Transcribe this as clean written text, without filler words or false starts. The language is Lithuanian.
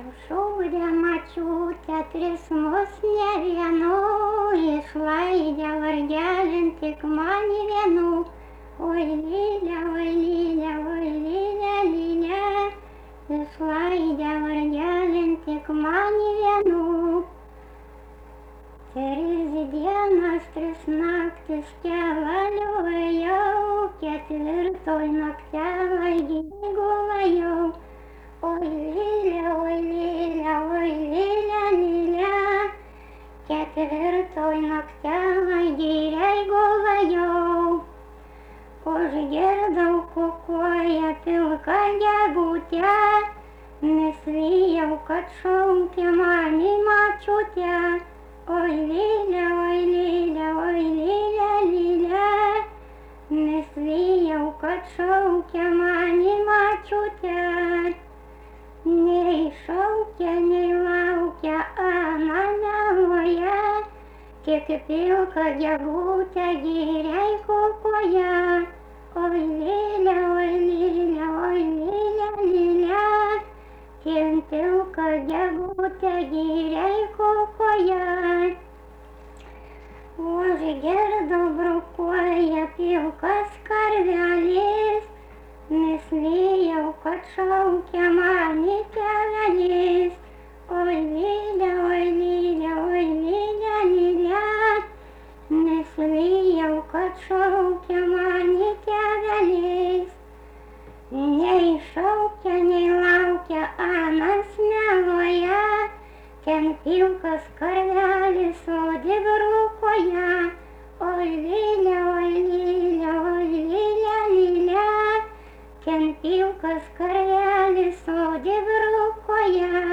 Šūrė mačiutė tris mus ne vienų, išlaidė vargelin tik man vienų. Oi lylė, oi lylė, oi lylė, lylė, išlaidė vargelin tik man vienų. Tris dienas, tris naktis keliu ėjau, ketvirtoj naktelai gulėjau. Oi lylė, oi lylė, oi lylė, lylė, ketvirtoj naktelai giliai gulėjau. Užgirdau kukuoja pilka gegutė, nesvijau, kad šaukia mani močiutė. Oi lylė, oi lylė, oi lylė, lylė, nesvijau, kad šaukia mani močiutė. Nei šaukia, nei laukia, ana meluoja, tik pilka gegutė giriai kukuoja. Oi lylė, oi lylė, oi lylė, lylė, tik pilka gegutė giriai kukuoja. Užgirdau brukuoja pilkas karvelis, nesvijau, kad šaukia mani tėvelis. Oi lylė, oi lylė, oi lylė, lylė, nesvijau, kad šaukia mani tėvelis. Nei šaukia, nei laukia, anas meluoja, ten pilkas karvelis sode brukuoja. Oi lylė, oi lylė, oi lylė, lylė, ten pilkas karvelis sode brukuoja.